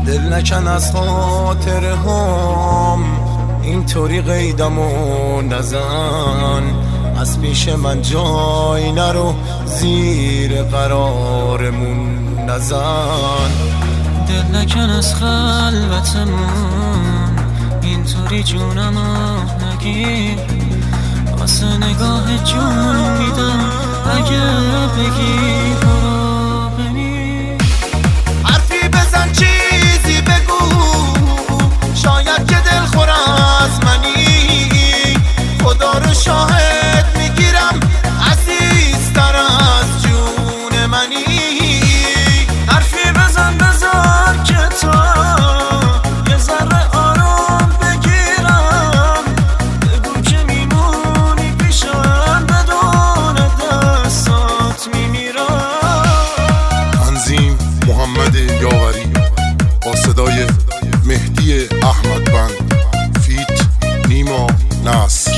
دل نکن از خاطر هم اینطوری قیدمو نزن، از پیش من جای نرو، زیر قرارمون نزن. دل نکن از خلوتمون اینطوری جونمو نگیر، واسه نگاه جون میدم اگه بگی برو بمیر. حرفی بزن چیزی بگو، شاید که دلخور از منی، خدا رو شاهد میگیرم عزیزتر از جون منی. حرفی بزن بزن که تو یه ذره آرام بگیرم، بگو که میمونی پیشم بدون دستات میمیرم. تنظیم محمد یاوری با صدای مهدی احمد بند، فیت نیما نصر.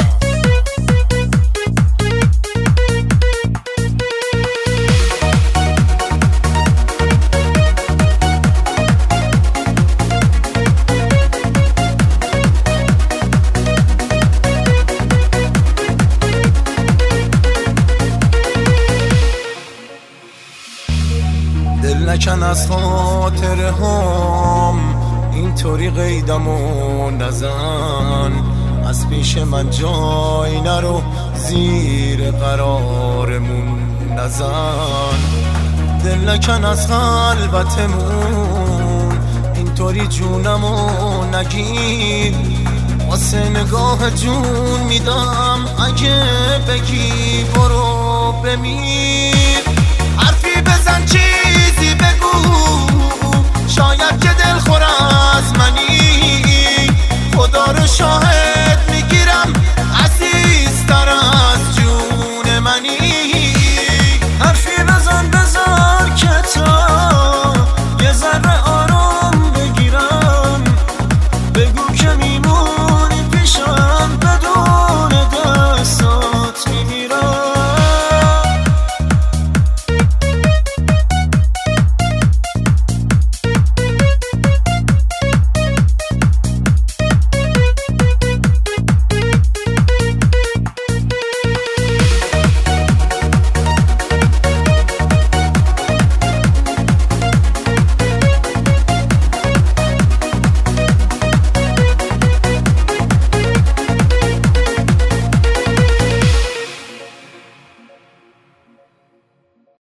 دل نکن از خاطر هم اینطوری قیدمو نزن، از پیش من جای نرو، زیر قرارمون نزن. دل نکن از خلوتمون اینطوری جونمو نگیر، واسه نگاه جون میدم اگه بگی برو بمیر.